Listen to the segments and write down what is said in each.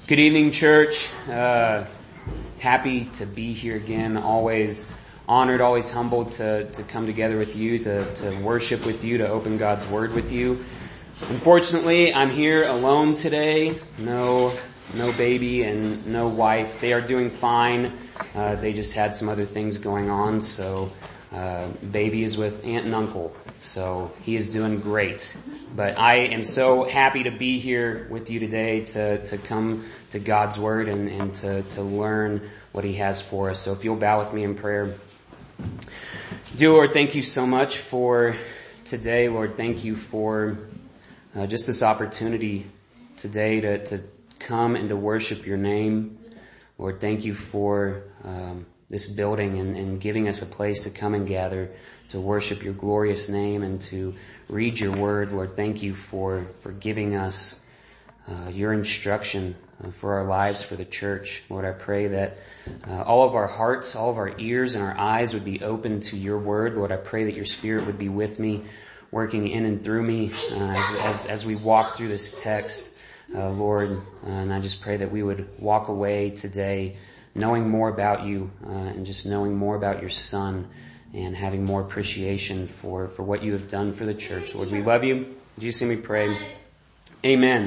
Good evening, church. Happy to be here again. Always honored, always humbled to come together with you, to worship with you, to open God's Word with you. Unfortunately, I'm here alone today. No baby and no wife. They are doing fine. They just had some other things going on, so baby is with aunt and uncle. So he is doing great. But I am so happy to be here with you today to come to God's Word and to learn what He has for us. So if you'll bow with me in prayer. Dear Lord, thank you so much for today. Lord, thank you for just this opportunity today to come and to worship your name. Lord, thank you for this building and giving us a place to come and gather to worship your glorious name and to read your word. Lord, thank you for giving us your instruction for our lives, for the church. Lord, I pray that all of our hearts, all of our ears and our eyes would be open to your word. Lord, I pray that your Spirit would be with me, working in and through me as we walk through this text, Lord. And I just pray that we would walk away today knowing more about you and just knowing more about your Son and having more appreciation for what you have done for the church. Lord, we love you. In Jesus' name we pray. Amen.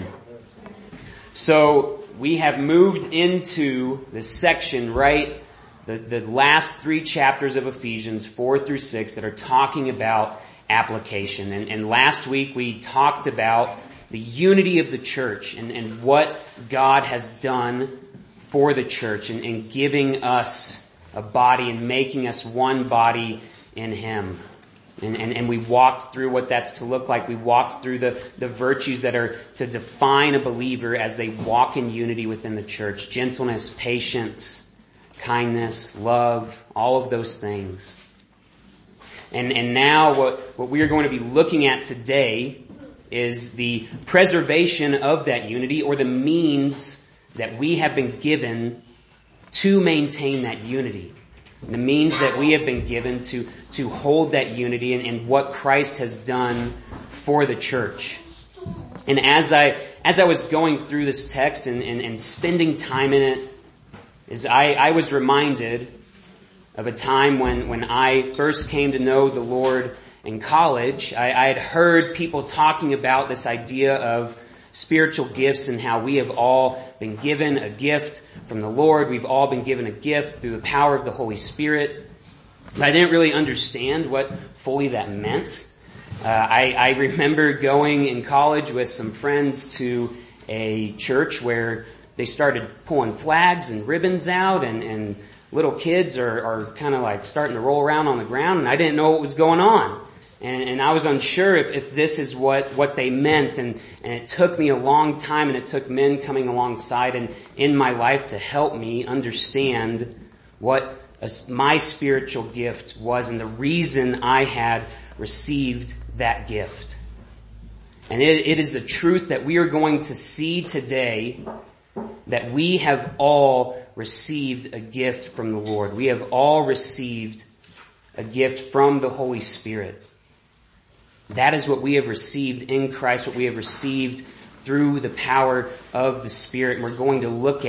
So we have moved into the section, right, the last 3 chapters of Ephesians, 4 through 6, that are talking about application. And last week we talked about the unity of the church and what God has done for the church and giving us a body and making us one body in Him. And we walked through what that's to look like. We walked through the virtues that are to define a believer as they walk in unity within the church. Gentleness, patience, kindness, love, all of those things. And now what we are going to be looking at today is the preservation of that unity, or the means that we have been given to maintain that unity. The means that we have been given to hold that unity and what Christ has done for the church. And as I was going through this text and spending time in it, I was reminded of a time when I first came to know the Lord in college. I had heard people talking about this idea of spiritual gifts and how we have all been given a gift from the Lord. We've all been given a gift through the power of the Holy Spirit. But I didn't really understand what fully that meant. I remember going in college with some friends to a church where they started pulling flags and ribbons out and little kids are kind of like starting to roll around on the ground, and I didn't know what was going on. And I was unsure if this is what they meant, and it took me a long time, and it took men coming alongside and in my life to help me understand what my spiritual gift was and the reason I had received that gift. And it is a truth that we are going to see today, that we have all received a gift from the Lord. We have all received a gift from the Holy Spirit. That is what we have received in Christ, what we have received through the power of the Spirit. And we're going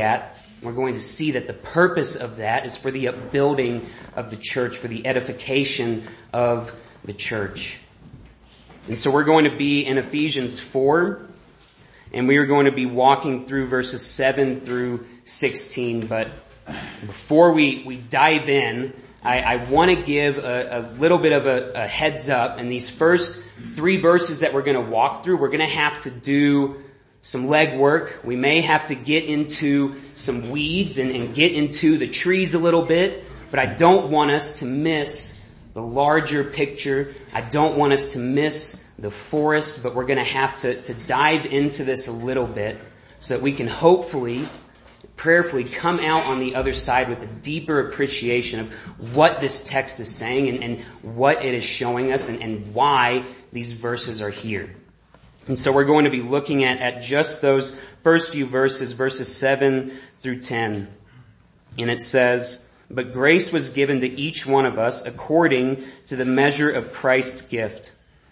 to see that the purpose of that is for the upbuilding of the church, for the edification of the church. And so we're going to be in Ephesians 4, and we are going to be walking through verses 7 through 16. But before we dive in, I want to give a little bit of a heads up. In these first 3 verses that we're going to walk through, we're going to have to do some legwork. We may have to get into some weeds and get into the trees a little bit, but I don't want us to miss the larger picture. I don't want us to miss the forest, but we're going to have to dive into this a little bit so that we can hopefully, prayerfully come out on the other side with a deeper appreciation of what this text is saying and what it is showing us and why these verses are here. And so we're going to be looking at just those first few verses 7 through 10. And it says, "But grace was given to each one of us according to the measure of Christ's gift.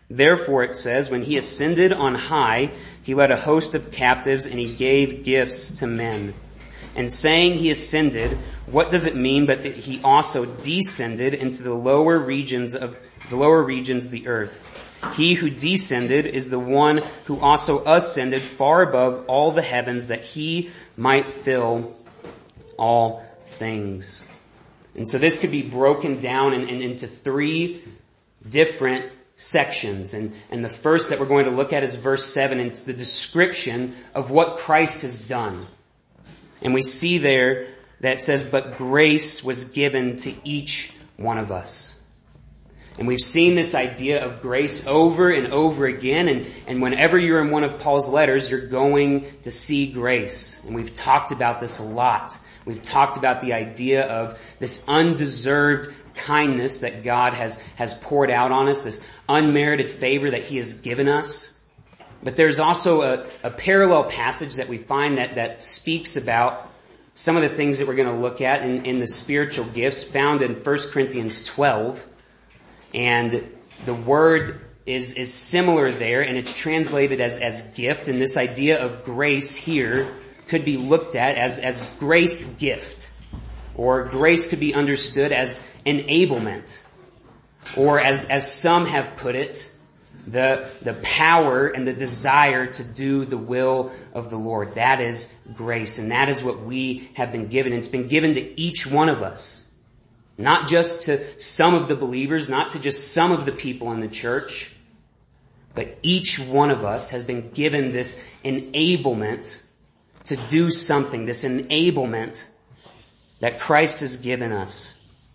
Therefore, it says, when he ascended on high, he led a host of captives and he gave gifts to men. And saying he ascended, what does it mean but that he also descended into the lower regions of the earth? He who descended is the one who also ascended far above all the heavens that he might fill all things. And so this could be broken down into three different sections. And the first that we're going to look at is verse 7. It's the description of what Christ has done. And we see there that it says, but grace was given to each one of us. And we've seen this idea of grace over and over again. And whenever you're in one of Paul's letters, you're going to see grace. And we've talked about this a lot. We've talked about the idea of this undeserved kindness that God has poured out on us, this unmerited favor that he has given us. But there's also a parallel passage that we find that speaks about some of the things that we're going to look at in the spiritual gifts found in 1 Corinthians 12. And the word is similar there, and it's translated as gift. And this idea of grace here could be looked at as grace gift. Or grace could be understood as enablement. Or as some have put it, the power and the desire to do the will of the Lord. That is grace, and that is what we have been given. It's been given to each one of us. Not just to some of the believers, not to just some of the people in the church, but each one of us has been given this enablement to do something, this enablement that Christ has given us.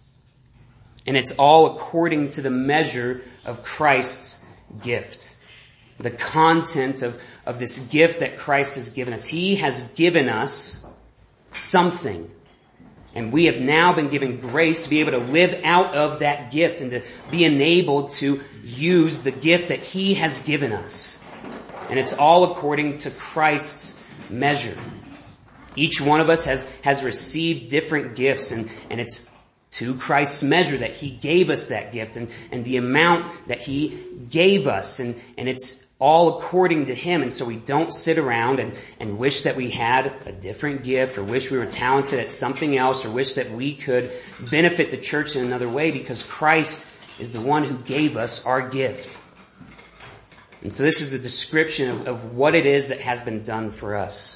And it's all according to the measure of Christ's gift. The content of this gift that Christ has given us. He has given us something. And we have now been given grace to be able to live out of that gift and to be enabled to use the gift that he has given us. And it's all according to Christ's measure. Each one of us has received different gifts, and it's to Christ's measure that he gave us that gift and the amount that he gave us. And it's all according to him. And so we don't sit around and wish that we had a different gift, or wish we were talented at something else, or wish that we could benefit the church in another way, because Christ is the one who gave us our gift. And so this is a description of what it is that has been done for us.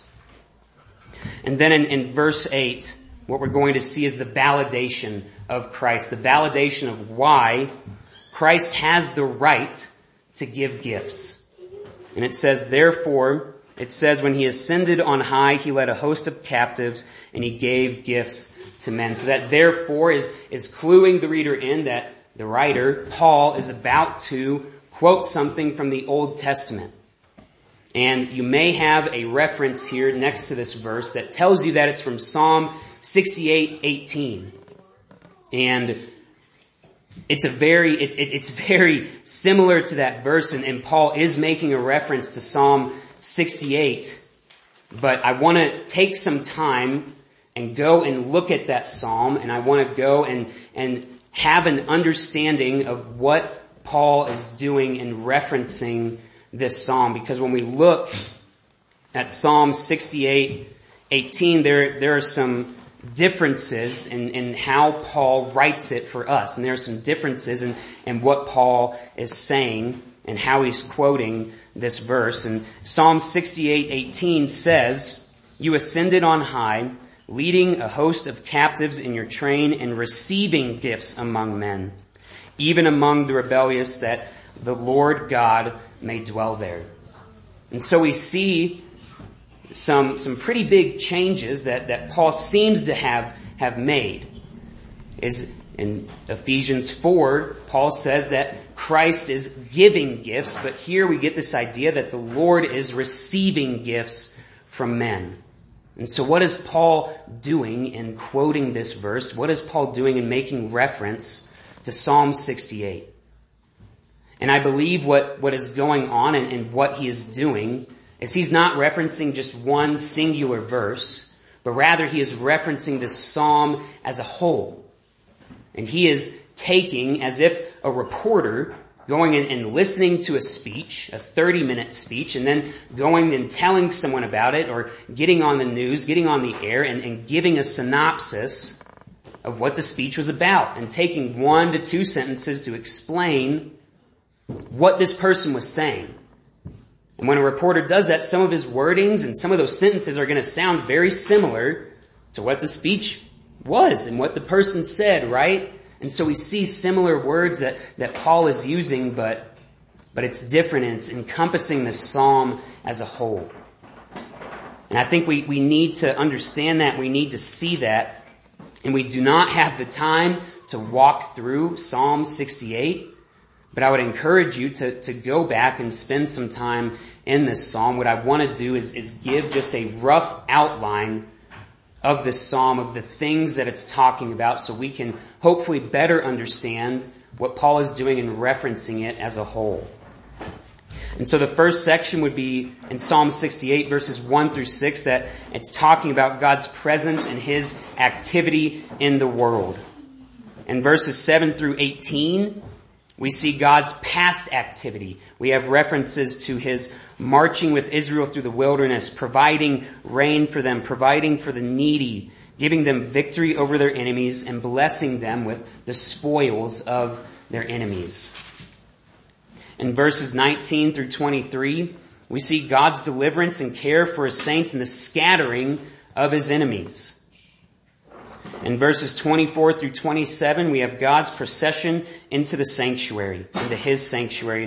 And then in verse 8, what we're going to see is the validation of Christ, the validation of why Christ has the right to give gifts. And it says, therefore, it says, when he ascended on high, he led a host of captives and he gave gifts to men. So that therefore is cluing the reader in that the writer, Paul, is about to quote something from the Old Testament. And you may have a reference here next to this verse that tells you that it's from Psalm 68:18. And it's very similar to that verse, and Paul is making a reference to Psalm 68. But I want to take some time and go and look at that psalm, and I want to go and have an understanding of what Paul is doing in referencing this psalm. Because when we look at Psalm 68:18, there are some differences in how Paul writes it for us. And there are some differences in what Paul is saying and how he's quoting this verse. And Psalm 68:18 says, "You ascended on high, leading a host of captives in your train and receiving gifts among men, even among the rebellious, that the Lord God may dwell there." And so we see some pretty big changes that Paul seems to have made. Is in Ephesians 4, Paul says that Christ is giving gifts, but here we get this idea that the Lord is receiving gifts from men. And so what is Paul doing in quoting this verse? What is Paul doing in making reference to Psalm 68? And I believe what is going on and what he is doing is he's not referencing just one singular verse, but rather he is referencing this psalm as a whole. And he is taking, as if a reporter going and listening to a speech, a 30-minute speech, and then going and telling someone about it, or getting on the news, getting on the air, and giving a synopsis of what the speech was about, and taking 1 to 2 sentences to explain what this person was saying. And when a reporter does that, some of his wordings and some of those sentences are going to sound very similar to what the speech was and what the person said, right? And so we see similar words that Paul is using, but it's different, and it's encompassing the psalm as a whole. And I think we need to understand that, we need to see that, and we do not have the time to walk through Psalm 68, but I would encourage you to go back and spend some time in this psalm. What I want to do is give just a rough outline of this psalm, of the things that it's talking about, so we can hopefully better understand what Paul is doing in referencing it as a whole. And so the first section would be in Psalm 68, verses 1 through 6, that it's talking about God's presence and His activity in the world. In verses 7 through 18, we see God's past activity. We have references to His marching with Israel through the wilderness, providing rain for them, providing for the needy, giving them victory over their enemies, and blessing them with the spoils of their enemies. In verses 19 through 23, we see God's deliverance and care for His saints and the scattering of His enemies. In verses 24 through 27, we have God's procession into the sanctuary, into His sanctuary. In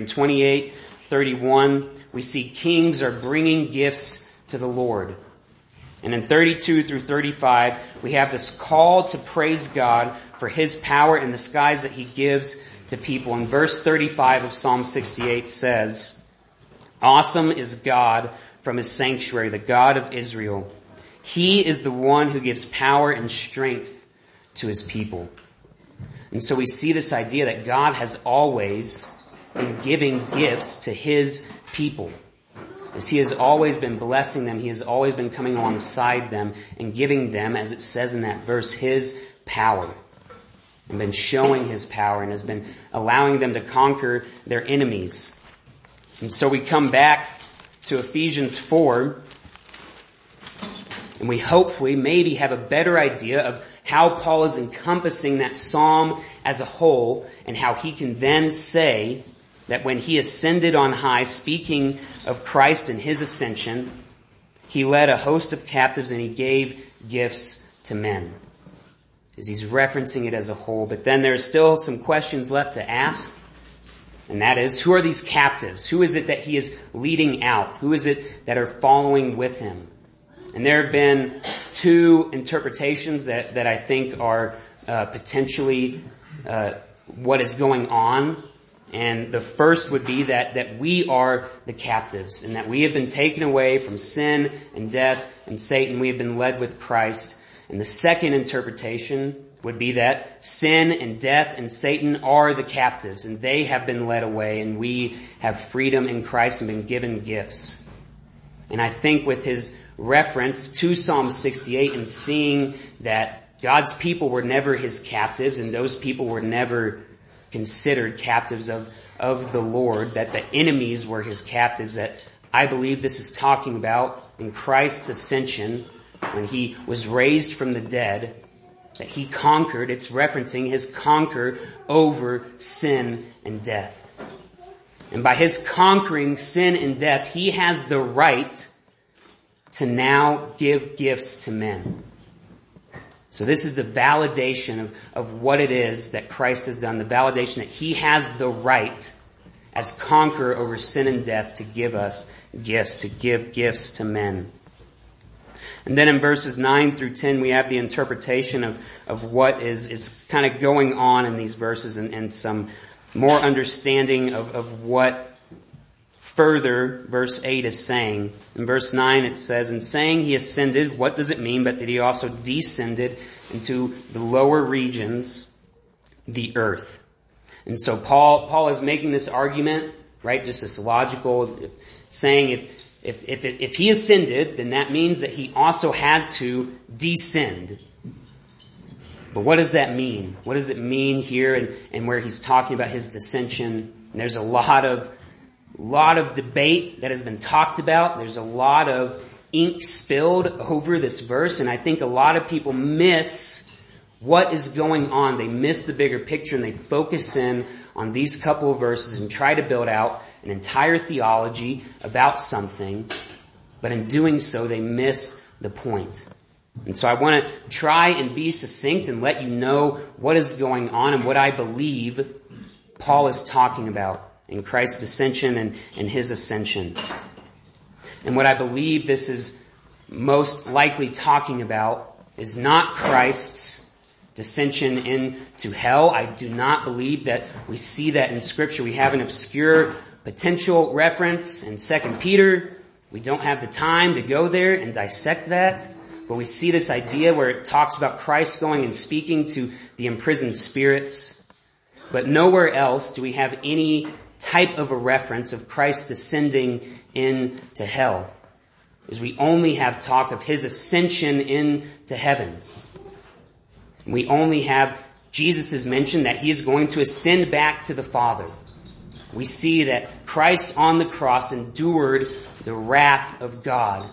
28:31, we see kings are bringing gifts to the Lord. And in 32 through 35, we have this call to praise God for His power in the skies that He gives to people. And verse 35 of Psalm 68 says, "Awesome is God from His sanctuary, the God of Israel. He is the one who gives power and strength to His people." And so we see this idea that God has always been giving gifts to His people. As He has always been blessing them, He has always been coming alongside them and giving them, as it says in that verse, His power. And been showing His power, and has been allowing them to conquer their enemies. And so we come back to Ephesians 4, and we hopefully maybe have a better idea of how Paul is encompassing that psalm as a whole, and how he can then say that when He ascended on high, speaking of Christ and His ascension, He led a host of captives and He gave gifts to men. As he's referencing it as a whole. But then there's still some questions left to ask. And that is, who are these captives? Who is it that He is leading out? Who is it that are following with Him? And there have been 2 interpretations that I think are potentially what is going on. And the first would be that we are the captives, and that we have been taken away from sin and death and Satan. We have been led with Christ. And the second interpretation would be that sin and death and Satan are the captives, and they have been led away, and we have freedom in Christ and been given gifts. And I think with his reference to Psalm 68 and seeing that God's people were never His captives, and those people were never considered captives of the Lord, that the enemies were His captives, that I believe this is talking about in Christ's ascension, when He was raised from the dead, that He conquered. It's referencing His conquer over sin and death. And by His conquering sin and death, He has the right to now give gifts to men. So this is the validation of what it is that Christ has done, the validation that He has the right as conqueror over sin and death to give us gifts, to give gifts to men. And then in verses 9 through 10, we have the interpretation of what is kind of going on in these verses, and some more understanding of what further verse 8 is saying. In verse 9 it says, "In saying He ascended, what does it mean but that He also descended into the lower regions, the earth?" And so Paul is making this argument, right? Just this logical, saying if He ascended, then that means that He also had to descend. But what does that mean? What does it mean here and where he's talking about His descension? And there's a lot of debate that has been talked about. There's a lot of ink spilled over this verse, and I think a lot of people miss what is going on. They miss the bigger picture, and they focus in on these couple of verses and try to build out an entire theology about something, but in doing so, they miss the point. And so I want to try and be succinct and let you know what is going on and what I believe Paul is talking about in Christ's ascension and his ascension. And what I believe this is most likely talking about is not Christ's dissension into hell. I do not believe that we see that in Scripture. We have an obscure potential reference in 2 Peter. We don't have the time to go there and dissect that. But we see this idea where it talks about Christ going and speaking to the imprisoned spirits. But nowhere else do we have any type of a reference of Christ descending into hell. As we only have talk of his ascension into heaven. We only have Jesus' mention that he is going to ascend back to the Father. We see that Christ on the cross endured the wrath of God.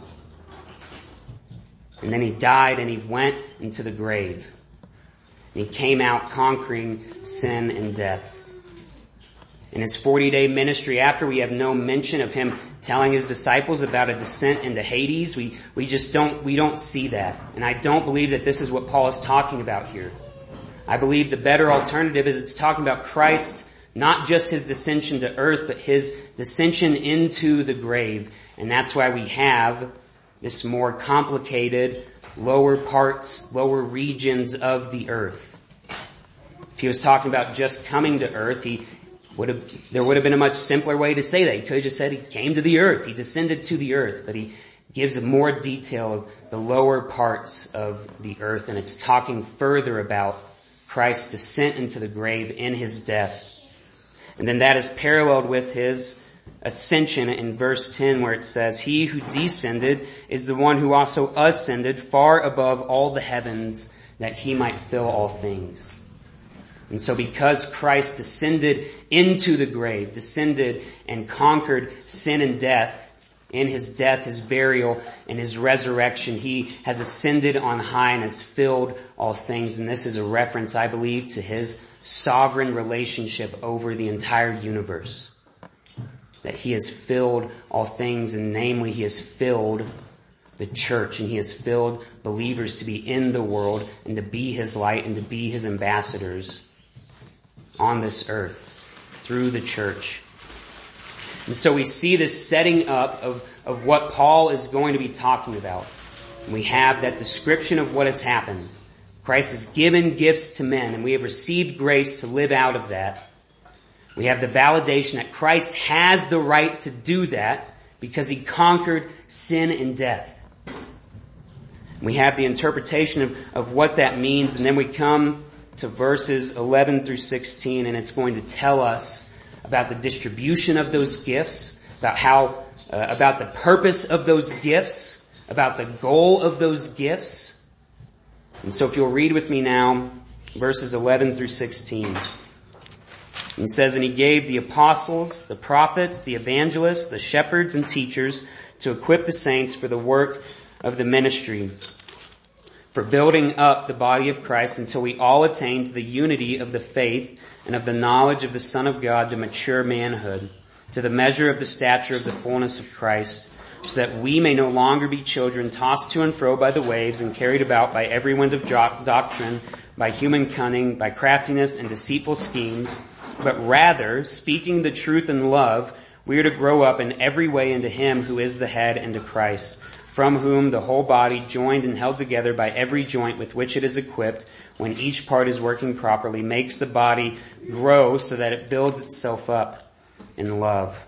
And then he died and he went into the grave. And he came out conquering sin and death. In his 40-day ministry after, we have no mention of him telling his disciples about a descent into Hades. We don't see that. And I don't believe that this is what Paul is talking about here. I believe the better alternative is it's talking about Christ, not just his descension to earth, but his descension into the grave. And that's why we have this more complicated lower parts, lower regions of the earth. If he was talking about just coming to earth, there would have been a much simpler way to say that. He could have just said he came to the earth. He descended to the earth. But he gives more detail of the lower parts of the earth. And it's talking further about Christ's descent into the grave in his death. And then that is paralleled with his ascension in verse 10 where it says, he who descended is the one who also ascended far above all the heavens that he might fill all things. And so because Christ descended into the grave, descended and conquered sin and death, in his death, his burial, and his resurrection, he has ascended on high and has filled all things. And this is a reference, I believe, to his sovereign relationship over the entire universe. That he has filled all things, and namely he has filled the church, and he has filled believers to be in the world and to be his light and to be his ambassadors on this earth through the church. And so we see this setting up of what Paul is going to be talking about. We have that description of what has happened. Christ has given gifts to men, and we have received grace to live out of that. We have the validation that Christ has the right to do that because he conquered sin and death. We have the interpretation of what that means, and then we come to verses 11 through 16, and it's going to tell us about the distribution of those gifts, about the purpose of those gifts, about the goal of those gifts. And so if you'll read with me now, verses 11 through 16. He says, and he gave the apostles, the prophets, the evangelists, the shepherds and teachers to equip the saints for the work of the ministry, for building up the body of Christ until we all attain to the unity of the faith and of the knowledge of the Son of God, to mature manhood, to the measure of the stature of the fullness of Christ, so that we may no longer be children tossed to and fro by the waves and carried about by every wind of doctrine, by human cunning, by craftiness and deceitful schemes, but rather, speaking the truth in love, we are to grow up in every way into him who is the head, into Christ, from whom the whole body, joined and held together by every joint with which it is equipped, when each part is working properly, makes the body grow so that it builds itself up in love.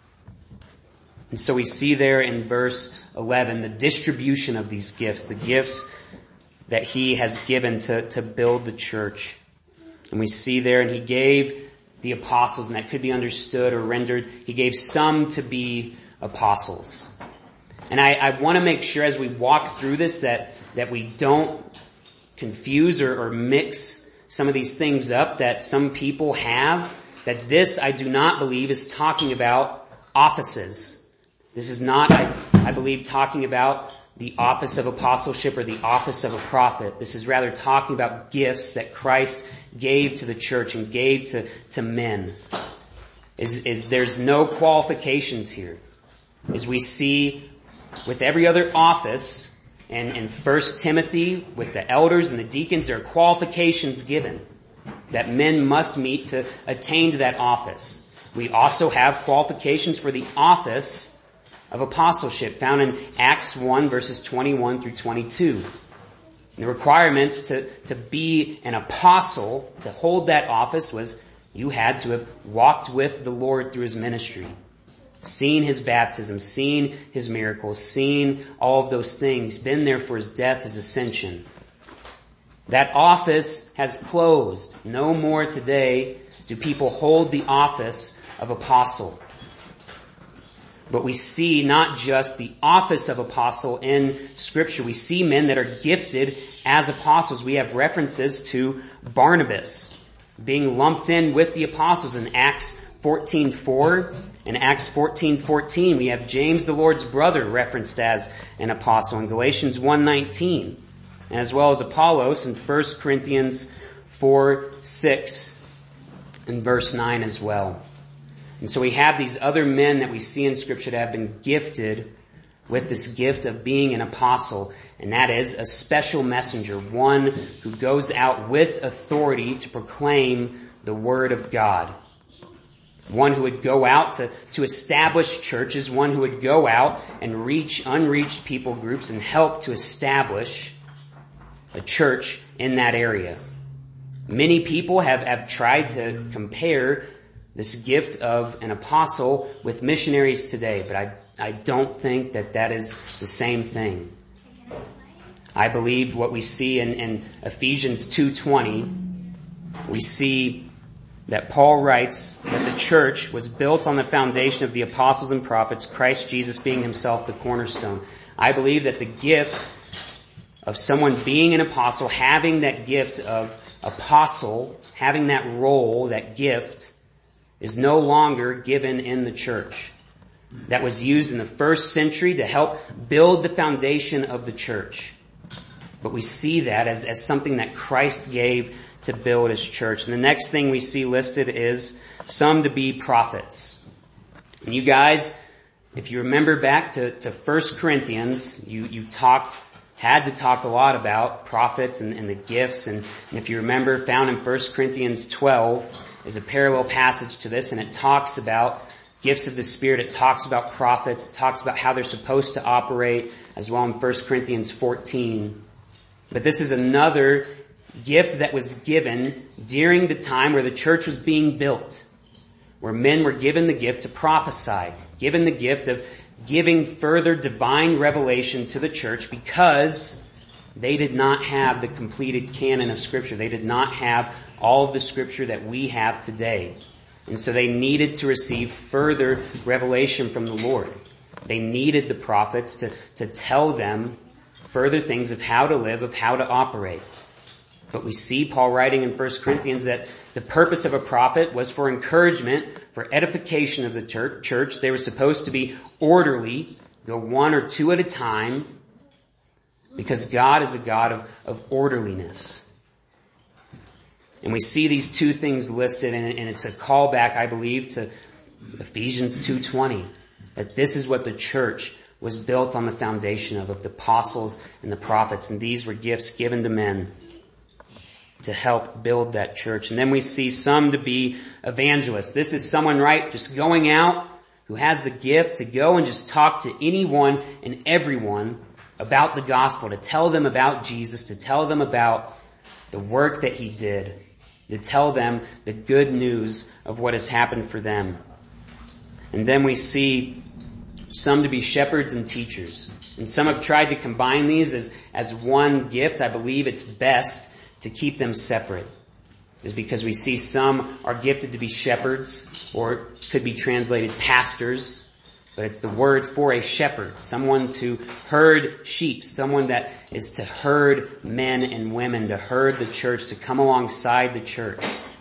And so we see there in verse 11 the distribution of these gifts, the gifts that he has given to build the church. And we see there, and he gave the apostles, and that could be understood or rendered, he gave some to be apostles. And I want to make sure as we walk through this that we don't confuse or mix some of these things up that some people have, that this, I do not believe, is talking about offices. This is not, I believe, talking about the office of apostleship or the office of a prophet. This is rather talking about gifts that Christ gave to the church and gave to men. There's no qualifications here. As we see with every other office, and in 1 Timothy, with the elders and the deacons, there are qualifications given that men must meet to attain to that office. We also have qualifications for the office of apostleship found in Acts 1 verses 21 through 22. And the requirements to be an apostle, to hold that office, was you had to have walked with the Lord through his ministry, seen his baptism, seen his miracles, seen all of those things, been there for his death, his ascension. That office has closed. No more today do people hold the office of apostle. But we see not just the office of apostle in Scripture. We see men that are gifted as apostles. We have references to Barnabas being lumped in with the apostles in Acts 14:4. In Acts 14:14, we have James, the Lord's brother, referenced as an apostle in Galatians 1:19, as well as Apollos in 1 Corinthians 4:6 and verse 9 as well. And so we have these other men that we see in Scripture that have been gifted with this gift of being an apostle, and that is a special messenger, one who goes out with authority to proclaim the Word of God. One who would go out to establish churches, one who would go out and reach unreached people groups and help to establish a church in that area. Many people have tried to compare this gift of an apostle with missionaries today, but I don't think that is the same thing. I believe what we see in Ephesians 2:20, we see that Paul writes that the church was built on the foundation of the apostles and prophets, Christ Jesus being himself the cornerstone. I believe that the gift of someone being an apostle, having that gift of apostle, having that role, that gift, is no longer given in the church. That was used in the first century to help build the foundation of the church. But we see that as something that Christ gave to build his church. And the next thing we see listed is some to be prophets. And you guys, if you remember back to 1 Corinthians, you had to talk a lot about prophets and the gifts. And if you remember, found in 1 Corinthians 12 is a parallel passage to this, and it talks about gifts of the Spirit. It talks about prophets. It talks about how they're supposed to operate as well in 1 Corinthians 14. But this is another gift that was given during the time where the church was being built, where men were given the gift to prophesy, given the gift of giving further divine revelation to the church because they did not have the completed canon of Scripture. They did not have all of the Scripture that we have today. And so they needed to receive further revelation from the Lord. They needed the prophets to tell them further things of how to live, of how to operate. But we see Paul writing in 1 Corinthians that the purpose of a prophet was for encouragement, for edification of the church. They were supposed to be orderly, go one or two at a time, because God is a God of orderliness. And we see these two things listed, and it's a callback, I believe, to Ephesians 2:20, that this is what the church was built on the foundation of the apostles and the prophets, and these were gifts given to men to help build that church. And then we see some to be evangelists. This is someone, right, just going out who has the gift to go and just talk to anyone and everyone about the gospel, to tell them about Jesus, to tell them about the work that he did, to tell them the good news of what has happened for them. And then we see some to be shepherds and teachers. And some have tried to combine these as one gift. I believe it's best to keep them separate, is because we see some are gifted to be shepherds, or could be translated pastors, but it's the word for a shepherd, someone to herd sheep, someone that is to herd men and women, to herd the church, to come alongside the church.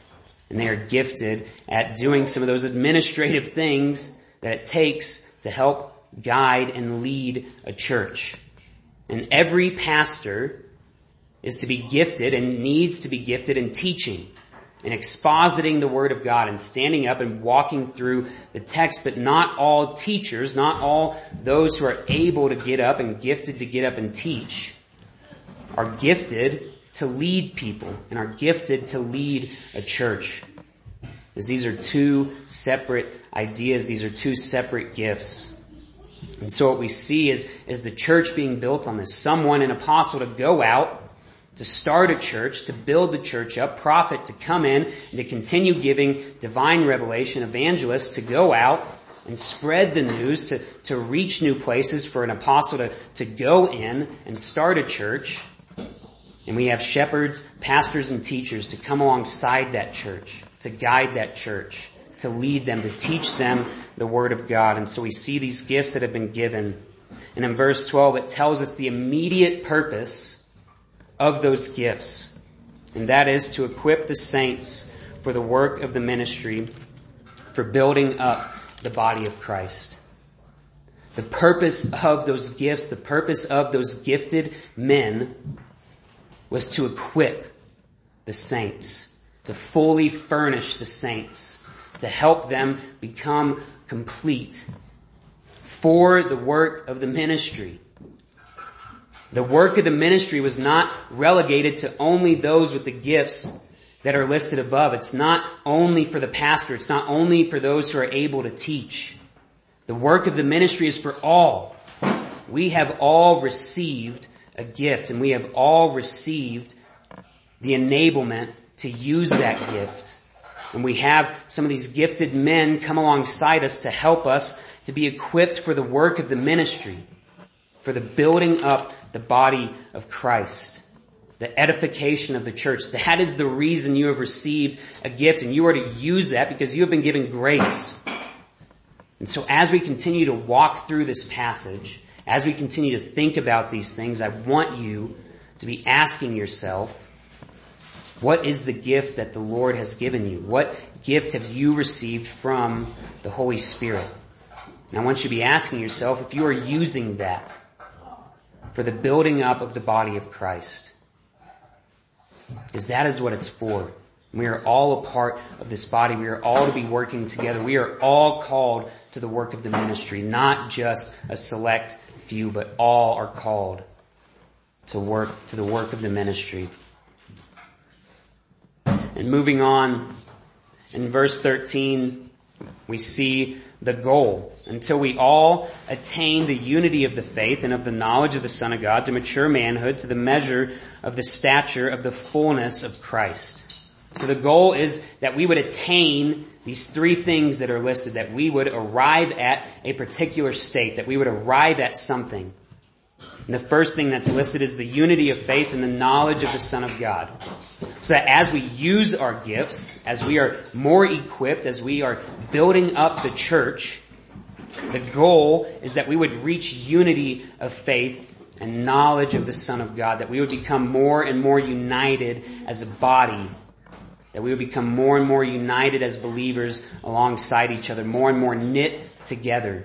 And they are gifted at doing some of those administrative things that it takes to help guide and lead a church. And every pastor is to be gifted and needs to be gifted in teaching and expositing the Word of God and standing up and walking through the text. But not all teachers, not all those who are able to get up and gifted to get up and teach are gifted to lead people and are gifted to lead a church. Because these are two separate ideas. These are two separate gifts. And so what we see is the church being built on this. Someone, an apostle, to go out, to start a church, to build the church up, prophet to come in and to continue giving divine revelation, evangelists to go out and spread the news, to reach new places, for an apostle to go in and start a church. And we have shepherds, pastors, and teachers to come alongside that church, to guide that church, to lead them, to teach them the Word of God. And so we see these gifts that have been given. And in verse 12, it tells us the immediate purpose of those gifts. And that is to equip the saints for the work of the ministry, for building up the body of Christ. The purpose of those gifts, the purpose of those gifted men was to equip the saints, to fully furnish the saints, to help them become complete for the work of the ministry. The work of the ministry was not relegated to only those with the gifts that are listed above. It's not only for the pastor. It's not only for those who are able to teach. The work of the ministry is for all. We have all received a gift, and we have all received the enablement to use that gift. And we have some of these gifted men come alongside us to help us to be equipped for the work of the ministry, for the building up the body of Christ, the edification of the church. That is the reason you have received a gift, and you are to use that because you have been given grace. And so as we continue to walk through this passage, as we continue to think about these things, I want you to be asking yourself, what is the gift that the Lord has given you? What gift have you received from the Holy Spirit? And I want you to be asking yourself if you are using that for the building up of the body of Christ. Because that is what it's for. We are all a part of this body. We are all to be working together. We are all called to the work of the ministry, not just a select few, but all are called to the work of the ministry. And moving on, in verse 13, we see the goal. Until we all attain the unity of the faith and of the knowledge of the Son of God, to mature manhood, to the measure of the stature of the fullness of Christ. So the goal is that we would attain these three things that are listed, that we would arrive at a particular state, that we would arrive at something. And the first thing that's listed is the unity of faith and the knowledge of the Son of God. So that as we use our gifts, as we are more equipped, as we are building up the church, the goal is that we would reach unity of faith and knowledge of the Son of God, that we would become more and more united as a body, that we would become more and more united as believers alongside each other, more and more knit together.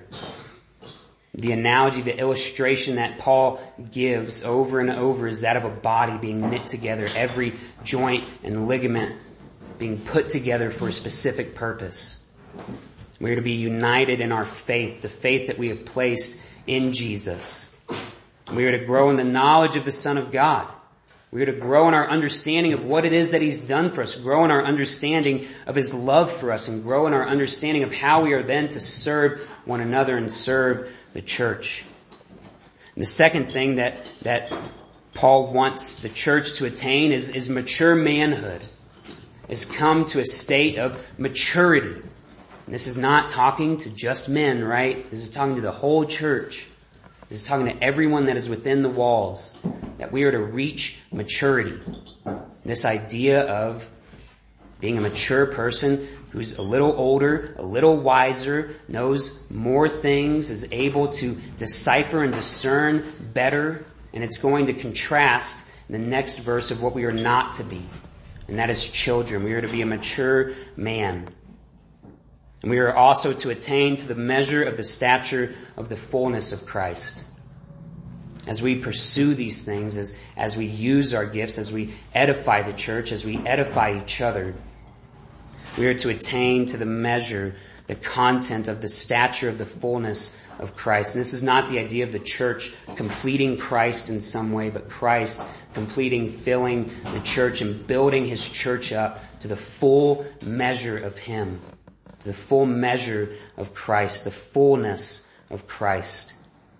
The analogy, the illustration that Paul gives over and over is that of a body being knit together, every joint and ligament being put together for a specific purpose. We are to be united in our faith, the faith that we have placed in Jesus. We are to grow in the knowledge of the Son of God. We are to grow in our understanding of what it is that He's done for us, grow in our understanding of His love for us, and grow in our understanding of how we are then to serve one another and serve the church. And the second thing that Paul wants the church to attain is mature manhood, is come to a state of maturity. And this is not talking to just men, right? This is talking to the whole church. This is talking to everyone that is within the walls, that we are to reach maturity. This idea of being a mature person who's a little older, a little wiser, knows more things, is able to decipher and discern better, and it's going to contrast in the next verse of what we are not to be. and that is children. We are to be a mature man. And we are also to attain to the measure of the stature of the fullness of Christ. As we pursue these things, as we use our gifts, as we edify the church, as we edify each other, we are to attain to the measure, the content of the stature of the fullness of Christ. And this is not the idea of the church completing Christ in some way, but Christ completing, filling the church and building his church up to the full measure of him, to the full measure of Christ, the fullness of Christ.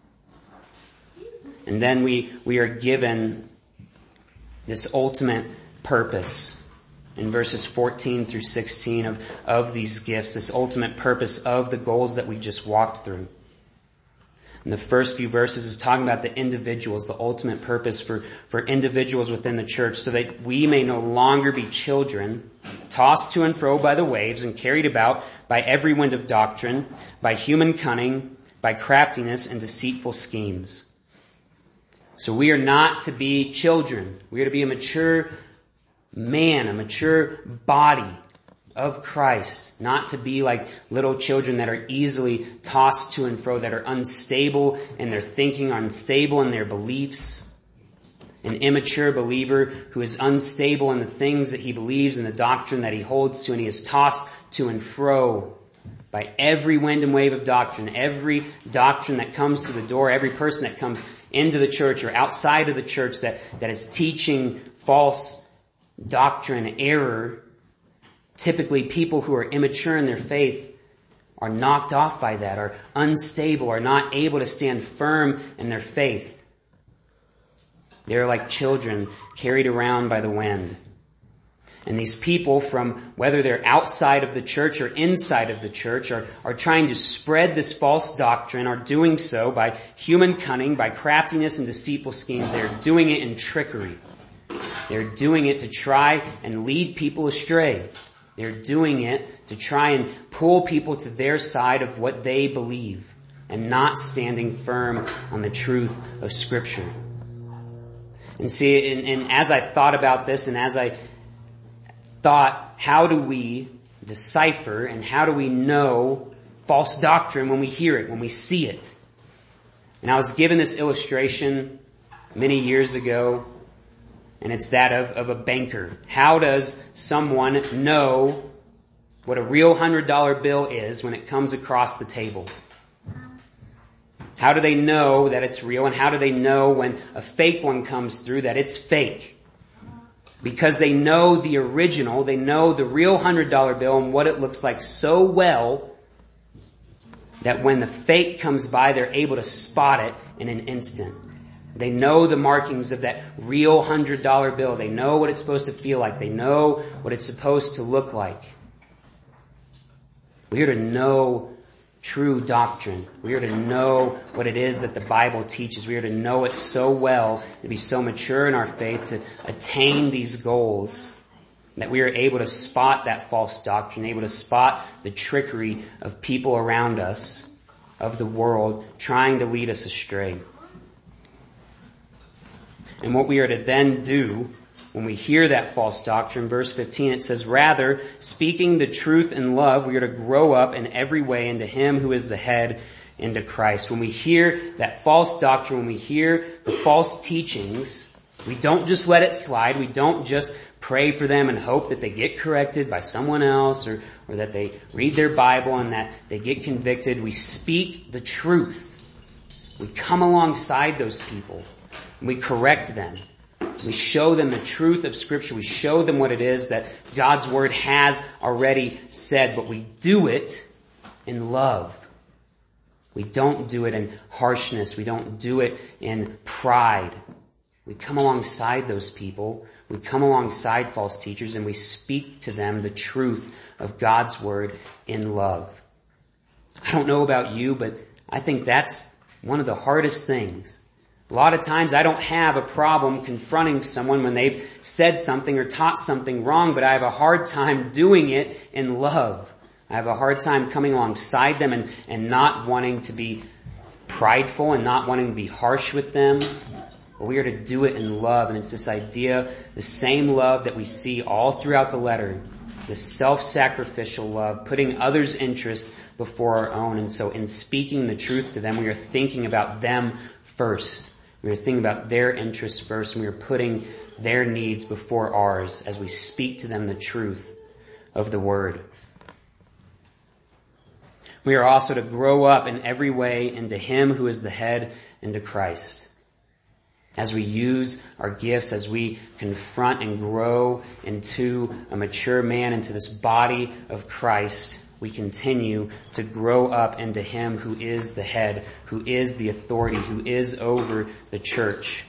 And then we are given this ultimate purpose in verses 14 through 16 of these gifts, this ultimate purpose of the goals that we just walked through. And the first few verses is talking about the individuals, the ultimate purpose for individuals within the church, so that we may no longer be children, tossed to and fro by the waves and carried about by every wind of doctrine, by human cunning, by craftiness and deceitful schemes. So we are not to be children. We are to be a mature man, a mature body of Christ, not to be like little children that are easily tossed to and fro, that are unstable in their thinking, unstable in their beliefs. An immature believer who is unstable in the things that he believes and the doctrine that he holds to, and he is tossed to and fro by every wind and wave of doctrine, every doctrine that comes to the door, every person that comes into the church or outside of the church that is teaching false doctrine, error. Typically people who are immature in their faith are knocked off by that, are unstable, are not able to stand firm in their faith. They're like children carried around by the wind. And these people, from whether they're outside of the church or inside of the church, are trying to spread this false doctrine, are doing so by human cunning, by craftiness and deceitful schemes. They're doing it in trickery. They're doing it to try and lead people astray. They're doing it to try and pull people to their side of what they believe and not standing firm on the truth of Scripture. And see, and as I thought about this, and as I thought, how do we decipher and how do we know false doctrine when we hear it, when we see it? And I was given this illustration many years ago, and it's that of a banker. How does someone know what a real $100 bill is when it comes across the table? How do they know that it's real, and how do they know when a fake one comes through that it's fake? Because they know the original, they know the real $100 bill and what it looks like so well that when the fake comes by, they're able to spot it in an instant. They know the markings of that real $100 bill. They know what it's supposed to feel like. They know what it's supposed to look like. We are to know true doctrine. We are to know what it is that the Bible teaches. We are to know it so well, to be so mature in our faith, to attain these goals, that we are able to spot that false doctrine, able to spot the trickery of people around us, of the world, trying to lead us astray. And what we are to then do when we hear that false doctrine, verse 15, it says, rather, speaking the truth in love, we are to grow up in every way into Him who is the head, into Christ. When we hear that false doctrine, when we hear the false teachings, we don't just let it slide. We don't just pray for them and hope that they get corrected by someone else or that they read their Bible and that they get convicted. We speak the truth. We come alongside those people. We correct them. We show them the truth of Scripture. We show them what it is that God's Word has already said, but we do it in love. We don't do it in harshness. We don't do it in pride. We come alongside those people. We come alongside false teachers and we speak to them the truth of God's Word in love. I don't know about you, but I think that's one of the hardest things. A lot of times I don't have a problem confronting someone when they've said something or taught something wrong, but I have a hard time doing it in love. I have a hard time coming alongside them and not wanting to be prideful and not wanting to be harsh with them, but we are to do it in love. And it's this idea, the same love that we see all throughout the letter, the self-sacrificial love, putting others' interest before our own. And so in speaking the truth to them, we are thinking about them first. We are thinking about their interests first, and we are putting their needs before ours as we speak to them the truth of the word. We are also to grow up in every way into Him who is the head, into Christ. As we use our gifts, as we confront and grow into a mature man, into this body of Christ, we continue to grow up into Him who is the head, who is the authority, who is over the church,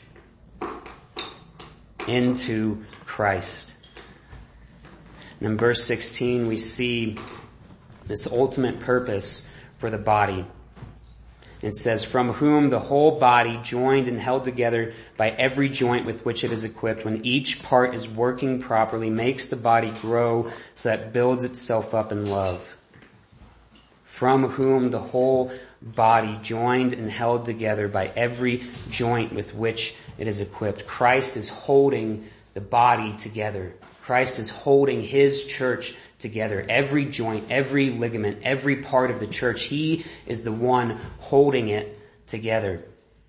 into Christ. And in verse 16, we see this ultimate purpose for the body. It says, from whom the whole body, joined and held together by every joint with which it is equipped, when each part is working properly, makes the body grow so that it builds itself up in love. From whom the whole body, joined and held together by every joint with which it is equipped. Christ is holding the body together. Christ is holding His church together. Every joint, every ligament, every part of the church, He is the one holding it together.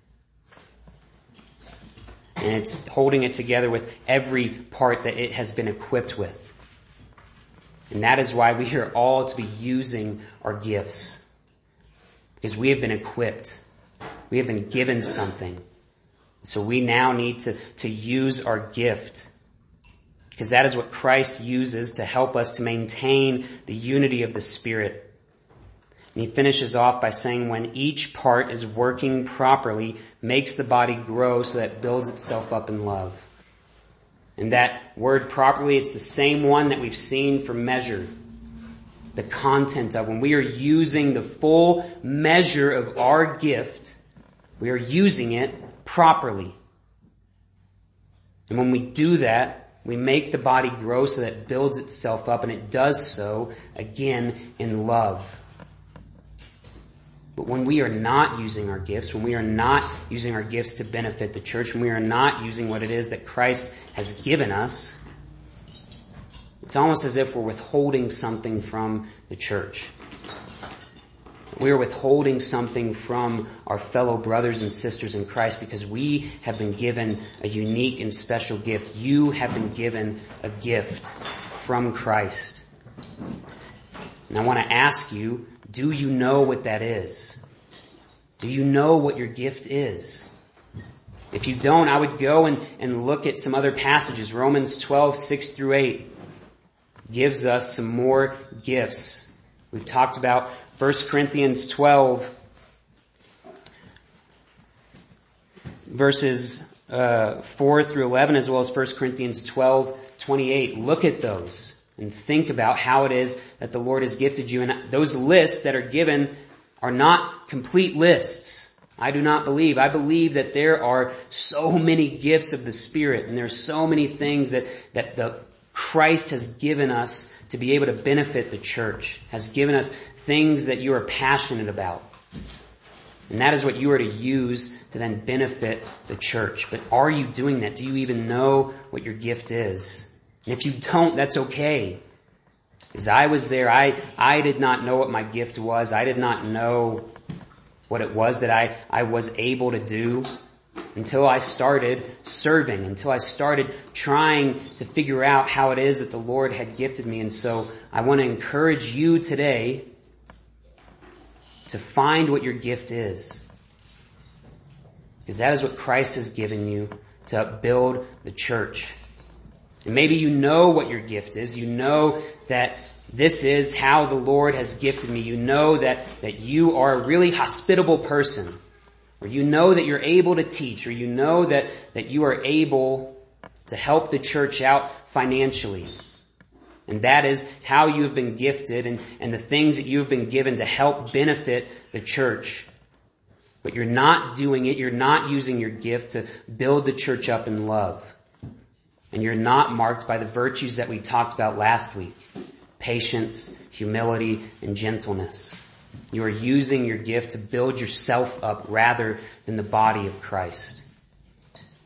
And it's holding it together with every part that it has been equipped with. And that is why we are all to be using our gifts. Because we have been equipped. We have been given something. So we now need to use our gift. Because that is what Christ uses to help us to maintain the unity of the Spirit. And He finishes off by saying, when each part is working properly, makes the body grow so that it builds itself up in love. And that word properly, it's the same one that we've seen for measure. The content of when we are using the full measure of our gift, we are using it properly. And when we do that, we make the body grow so that it builds itself up, and it does so, again, in love. But when we are not using our gifts, when we are not using our gifts to benefit the church, when we are not using what it is that Christ has given us, it's almost as if we're withholding something from the church. We are withholding something from our fellow brothers and sisters in Christ because we have been given a unique and special gift. You have been given a gift from Christ. And I want to ask you, do you know what that is? Do you know what your gift is? If you don't, I would go and look at some other passages. Romans 12:6-8 gives us some more gifts. We've talked about 1 Corinthians 12, verses 4-11, as well as 1 Corinthians 12:28. Look at those and think about how it is that the Lord has gifted you. And those lists that are given are not complete lists. I do not believe. I believe that there are so many gifts of the Spirit, and there are so many things that the Christ has given us to be able to benefit the church, has given us things that you are passionate about. And that is what you are to use to then benefit the church. But are you doing that? Do you even know what your gift is? And if you don't, that's okay. Because I was there. I did not know what my gift was. I did not know what it was that I was able to do until I started serving, until I started trying to figure out how it is that the Lord had gifted me. And so I want to encourage you today to find what your gift is. Because that is what Christ has given you to build the church. And maybe you know what your gift is. You know that this is how the Lord has gifted me. You know that you are a really hospitable person. Or you know that you're able to teach. Or you know that you are able to help the church out financially. And that is how you have been gifted and the things that you have been given to help benefit the church. But you're not doing it. You're not using your gift to build the church up in love. And you're not marked by the virtues that we talked about last week. Patience, humility, and gentleness. You are using your gift to build yourself up rather than the body of Christ.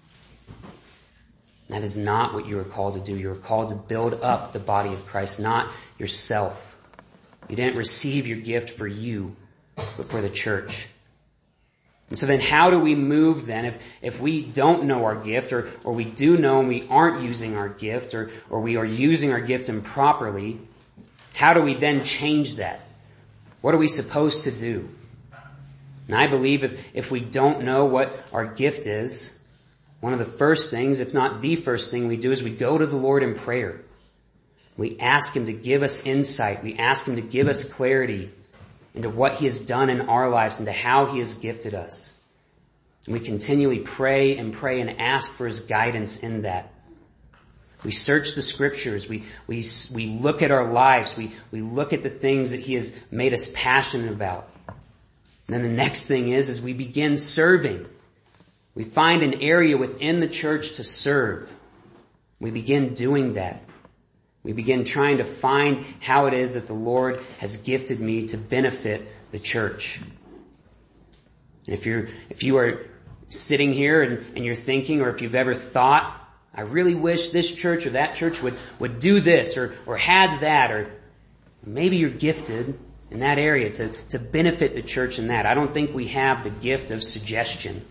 That is not what you are called to do. You are called to build up the body of Christ, not yourself. You didn't receive your gift for you, but for the church. And so then how do we move then if we don't know our gift or we do know and we aren't using our gift or we are using our gift improperly? How do we then change that? What are we supposed to do? And I believe if we don't know what our gift is, one of the first things, if not the first thing we do, is we go to the Lord in prayer. We ask Him to give us insight. We ask Him to give us clarity into what He has done in our lives, into how He has gifted us. And we continually pray and ask for His guidance in that. We search the Scriptures. We look at our lives. We look at the things that He has made us passionate about. And then the next thing is we begin serving. We find an area within the church to serve. We begin doing that. We begin trying to find how it is that the Lord has gifted me to benefit the church. And if you are sitting here and you're thinking, or if you've ever thought, I really wish this church or that church would do this or had that, or maybe you're gifted in that area to benefit the church in that. I don't think we have the gift of suggestion.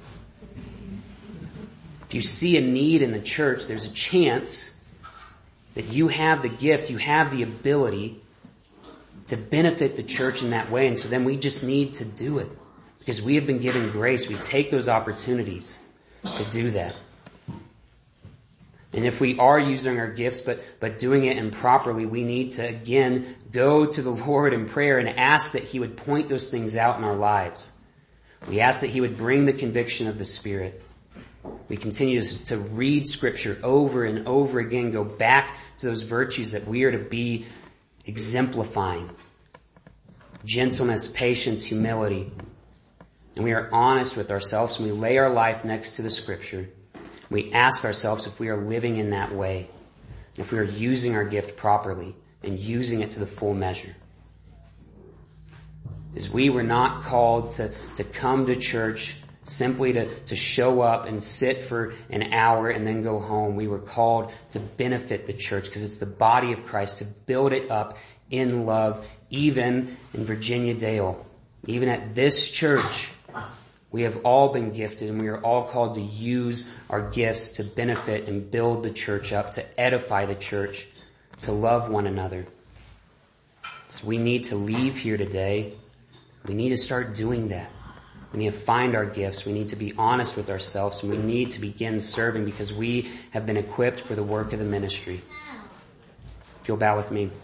If you see a need in the church, there's a chance that you have the gift, you have the ability to benefit the church in that way. And so then we just need to do it because we have been given grace. We take those opportunities to do that. And if we are using our gifts but doing it improperly, we need to again go to the Lord in prayer and ask that He would point those things out in our lives. We ask that He would bring the conviction of the Spirit. We continue to read Scripture over and over again, go back to those virtues that we are to be exemplifying. Gentleness, patience, humility. And we are honest with ourselves and we lay our life next to the Scripture. We ask ourselves if we are living in that way, if we are using our gift properly and using it to the full measure. As we were not called to come to church simply to show up and sit for an hour and then go home. We were called to benefit the church because it's the body of Christ, to build it up in love, even in Virginia Dale. Even at this church, we have all been gifted and we are all called to use our gifts to benefit and build the church up, to edify the church, to love one another. So we need to leave here today. We need to start doing that. We need to find our gifts. We need to be honest with ourselves, and we need to begin serving because we have been equipped for the work of the ministry. If you'll bow with me.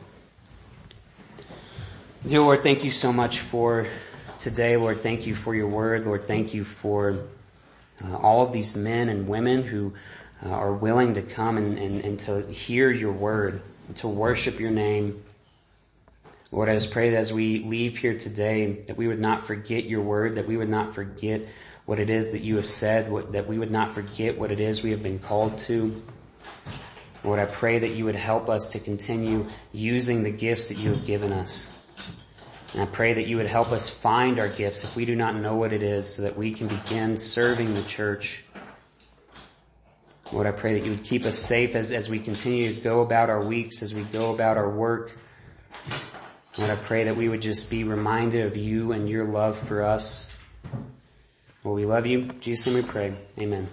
Dear Lord, thank you so much for today. Lord, thank you for your word. Lord, thank you for all of these men and women who are willing to come and to hear your word, and to worship your name. Lord, I just pray that as we leave here today, that we would not forget your word, that we would not forget what it is that you have said, that we would not forget what it is we have been called to. Lord, I pray that you would help us to continue using the gifts that you have given us. And I pray that you would help us find our gifts if we do not know what it is, so that we can begin serving the church. Lord, I pray that you would keep us safe as we continue to go about our weeks, as we go about our work. Lord, I pray that we would just be reminded of you and your love for us. Lord, we love you. In Jesus' name we pray. Amen.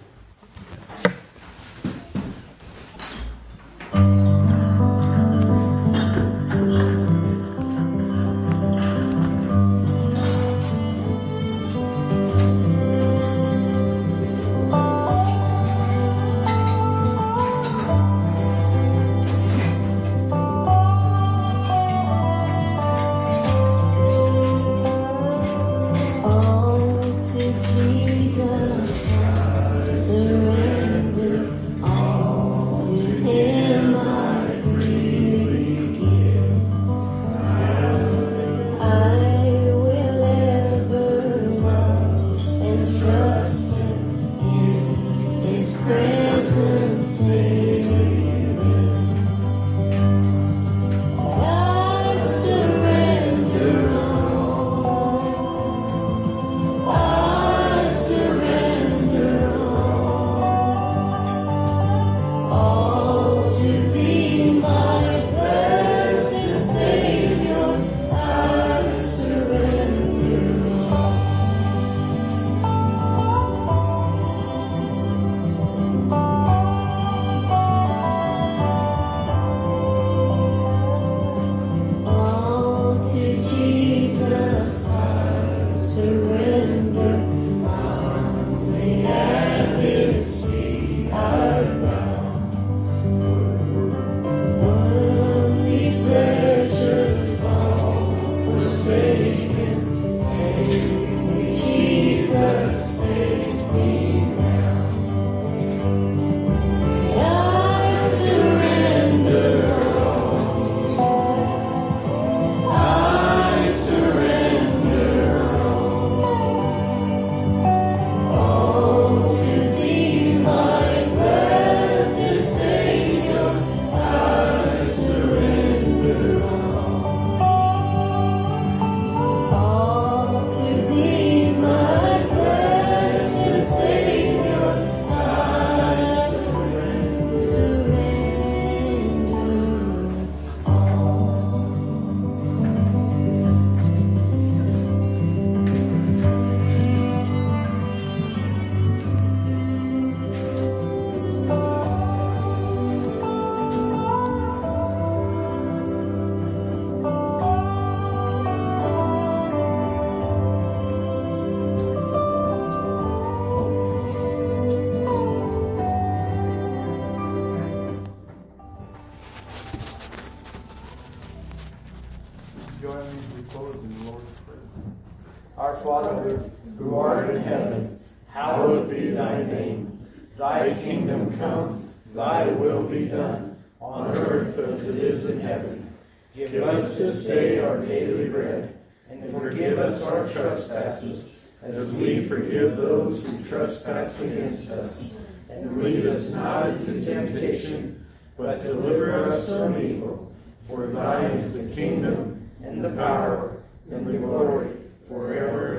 close in the Lord's Prayer. Our Father, who art in heaven, hallowed be thy name. Thy kingdom come, thy will be done, on earth as it is in heaven. Give us this day our daily bread, and forgive us our trespasses, as we forgive those who trespass against us. And lead us not into temptation, but deliver us from evil. For thine is the kingdom, and the power, and the glory, forever